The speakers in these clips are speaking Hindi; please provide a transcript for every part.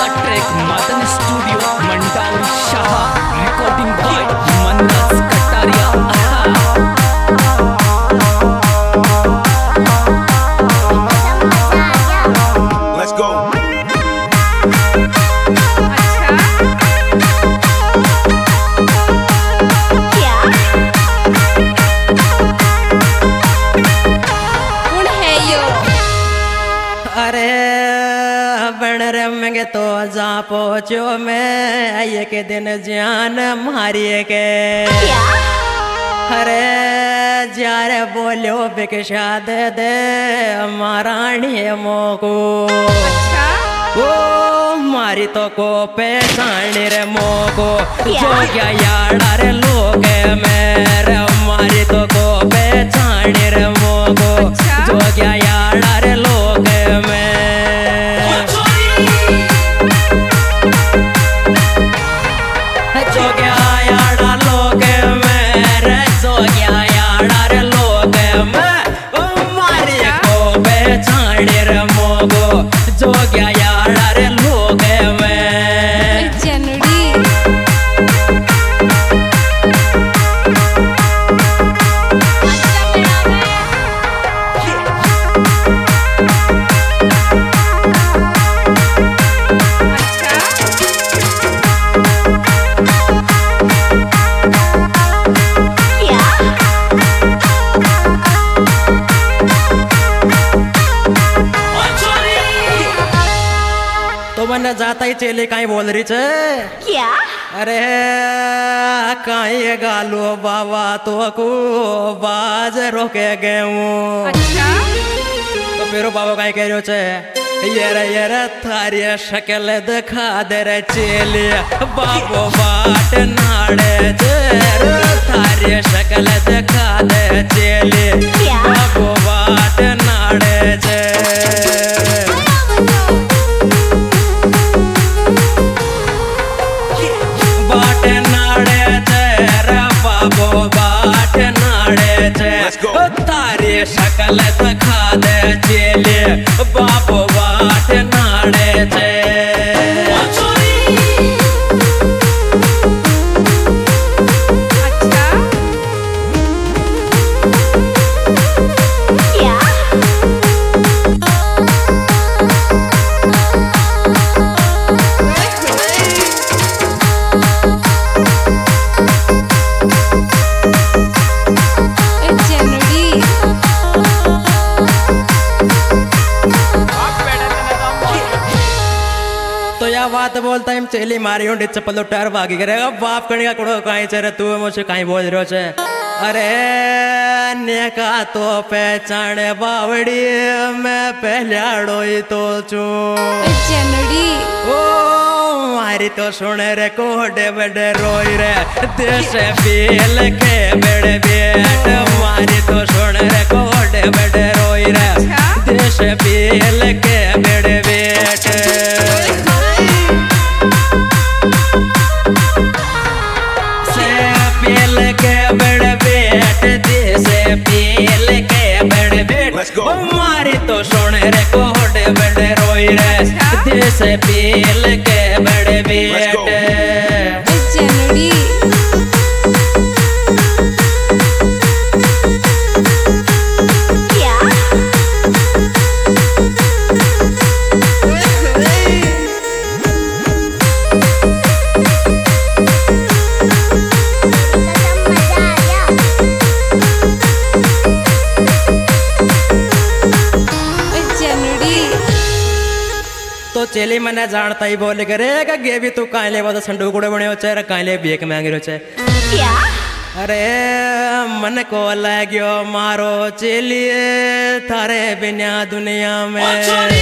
Track Madan studio Mandauri Shah recording by Manraj Kataria. Let's go. अरे बनर मंगे तो जा पहुँचो मैं ये के दिन जान मारिए के अरे जारे बोलो भिक्षा दे दे महारानी मोको ओ मारी तो को पहचान रे मोको जो क्या यार रे लोग मेरे मारी तो को पहचान रे मोको जो क्या यार रे लोग जो क्या यार रे लोग में जनड़ी मन जाता ही चेले काई बोल रही छे क्या अरे काई गालो बाबा तो को बाज रोके गए अच्छा तो फिर बाबा काई कह रहे छे ये रे थारी शक्ल दिखा दे रे चेले बाबो बाट नाड़े जे थारी शक्ल दिखा दे चेले बाबो बाट नाड़े जे तारी शकल दिखा दे चेले बाबो बाट नाड़े चे बात बोलता है चेली मारी होंडे चप्पल उठार भागी करे बाप कणी का कुड़ो काई चरे तू मुझे काई बोल रहो छे अरे ने का तो पहचाने बावड़ी मैं पहलाड़ो ही तो चू जनड़ी ओ मारी तो सुने रे कोडे बड़े रोई रे देश पील के बड़े बेट मारी तो सुने रे कोडे बड़े रोई रे देश पील के बड़े बेट मारी तो सोने रे कोडे बड़े रोई रे देश पील के बड़े बेटे जनड़ी तो चेली मने जानता ही बोले करे गे भी तू काले वो संडू गुड़े बने होचे रे काले बेक मांग रहो छे क्या अरे मन को लाग्यो मारो चेली थारे बिना दुनिया में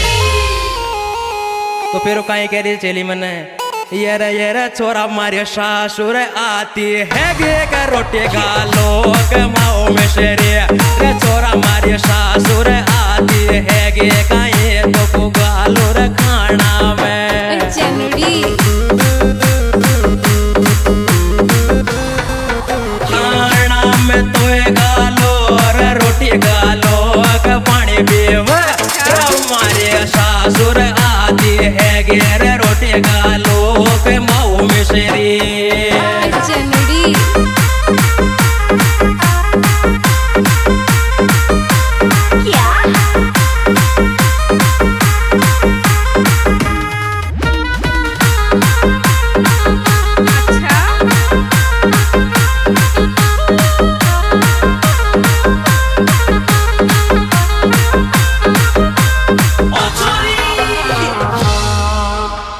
तो फिर काई कह रही चेली मने ये रे छोरा मारी सासुर आती है गे का रोटी गालो कमाओ में शेरे रे छोरा मारी सासुर आती है गे काई तो गालो रे खाना में जनड़ी खाना में तो गालो रे रोटी गालो का पानी पीवा मारी सासुर आती है गे रे रोटी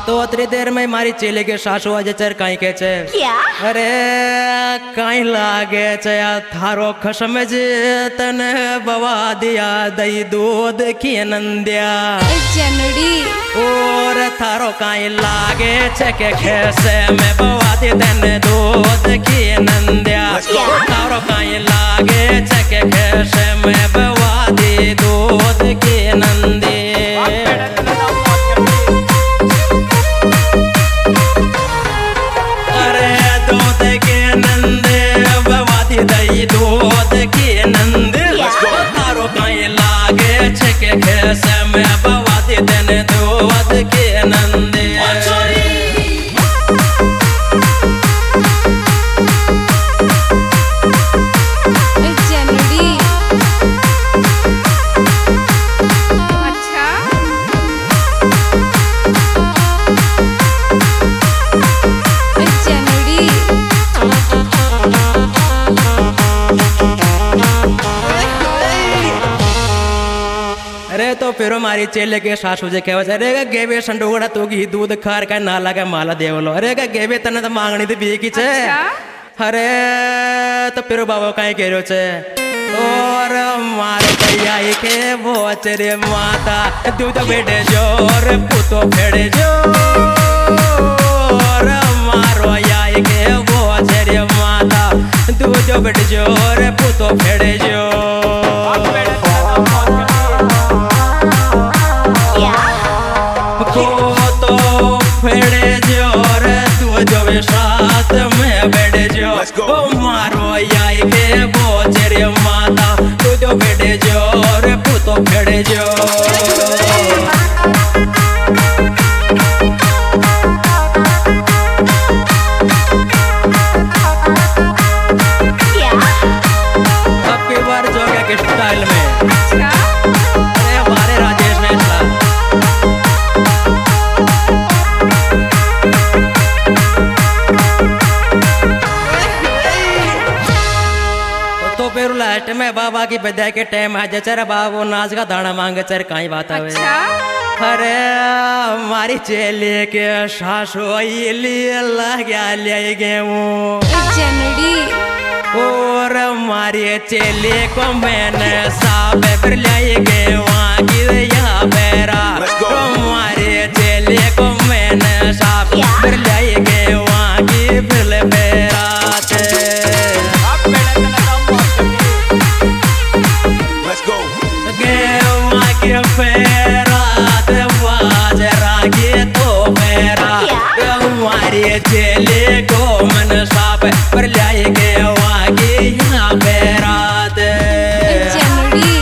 तो अतरी देर में मारी चेले के सासू आज चर काई के छे क्या अरे काई लागे छे थारो खसम जे तने बवा दिया दही दूध की नंदिया जनड़ी और थारो काई लागे छे के खेसे में बवा दी तने दूध की नंदिया थारो काई लागे छे के खेसे में बवा दी दूध की नंदिया दही दूध की नंद थारो काई लागे छके खेस में बवा दे देने दूध की नंद जनड़ी अच्छा जनड़ी अरे तो फिर हमारी चेले के सासू जे कहवा अरे गेवे संडोगड़ा तो घी दूध खार का ना लगा माला देवलो अरे गेवे तने तो मांगनी थी बी की छे अरे तो फिर बाबा काई कह रहे छे और मारे भैया के वो रे माता दूध बेटे जोर पुतो फेड़े जो और मारो आई के वो रे माता दूध बेटे जोर पुतो फेड़े जो तो फेड़े जोर तू जो साथ में बैठे जो मारो आई के बोचरे माता तू जो बैठे जोर पुतो फेड़े जो आपकी बार जो के स्टाइल में अरे हमारे राजेश ने तो फिर लास्ट में बाबा की बधाई के टाइम आ चर बाबू नाच का दाना मांगे चर काई बात है अरे हमारी चेले के सासू लिए लगा ले गए जनड़ी और हमारी चेले को मैंने साब पर ले गए वहाँ की यहाँ बेरा हमारे चेले को मैंने साब पर ले गए वहाँ की फिर बेरा फेरात बाजरा के तो मेरा हमारे चेले को मन साप पर लाए गए वागे यहाँ बेरात जनड़ी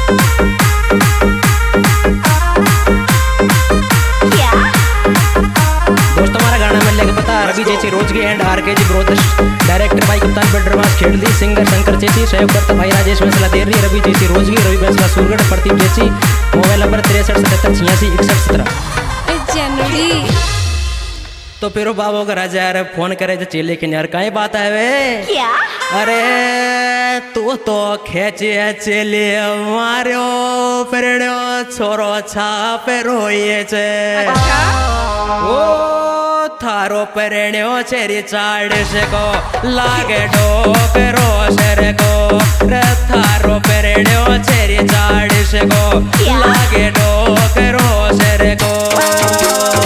दोस्त हमारा गाना मिलने के पता रवि जैसी रोजगी एंड आरकेजी ब्रोदर्स डायरेक्टर भाई कप्तान बेड्रवास खेड़ली सिंगर शंकर चेची सहयोगकर्ता भाई राजेश मसला देरनी रवि जैसी रोजगी रवि मसला सूरगढ़ प्रदीप जैसी मोबाइल नंबर 6377866117 जनड़ी तो फिर बाबू का राजा यार फोन करे तो चेले के यार काई बात है वे क्या अरे तू तो खेचे चेले मारो पेड़ो छोरो छाप रोए छे ओ थारो पेड़ो चेरी चाड़ से को लागे डोक रोशर को रे थारो पेड़ो चेरी चाड़ से को लागे डोक रोशर को